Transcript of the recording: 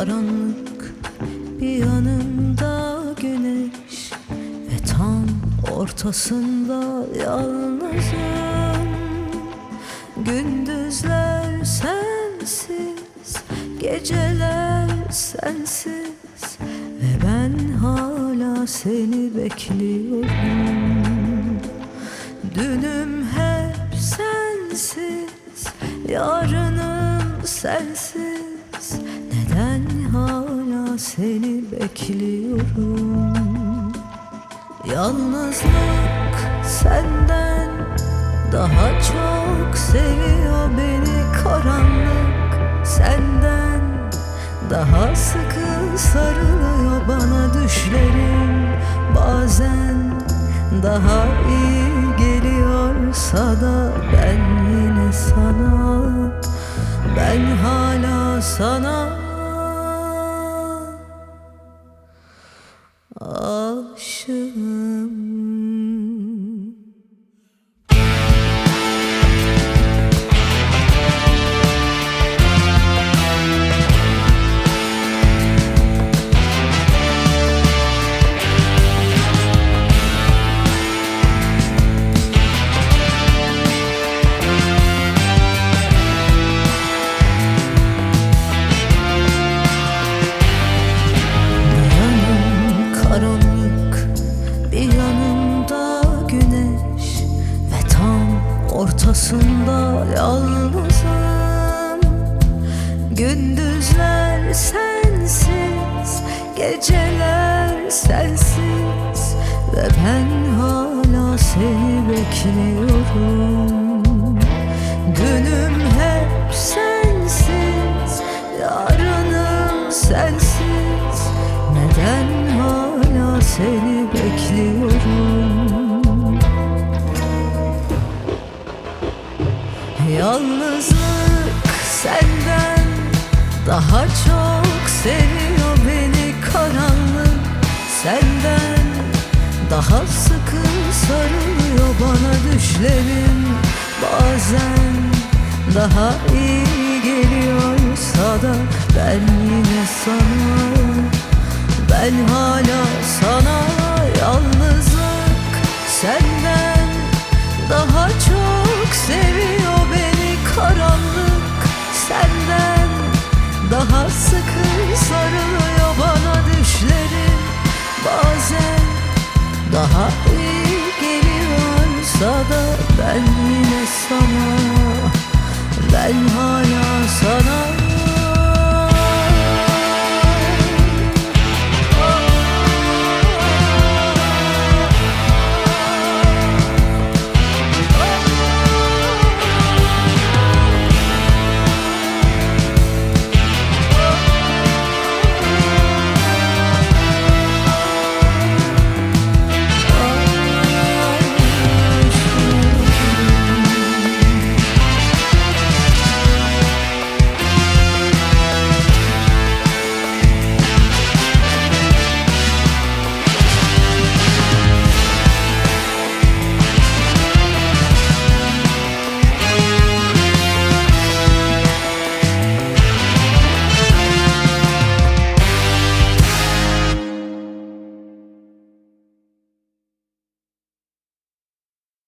karanlık, bir yanımda güneş ve tam ortasında yalnızım. Gündüzler sensiz, geceler sensiz ve ben hala seni bekliyorum. Dünüm hep sensiz, yarınım sensiz. Neden hala seni bekliyorum? Yalnızlık senden daha çok seviyor beni. Karanlık senden daha sıkı sarılıyor bana. Düşlerim bazen daha iyi geliyorsa da ben yine sana, ben hala sana aşığım. Karanlık, bir yanımda güneş ve tam ortasında yalnızım. Gündüzler sensiz, geceler sensiz ve ben hala seni bekliyorum. Dünüm hep sensiz, yarınım sensiz. Neden hala seni bekliyorum? Yalnızlık senden daha çok seviyor beni. Karanlık senden daha sıkı sarılıyor bana. Düşlerim bazen daha iyi geliyorsa da ben yine sana, ben hala sana. Yalnızlık senden daha çok seviyor beni. Karanlık senden daha sıkı sarılıyor bana. Düşlerim bazen daha iyi geliyorsa da ben yine sana, ben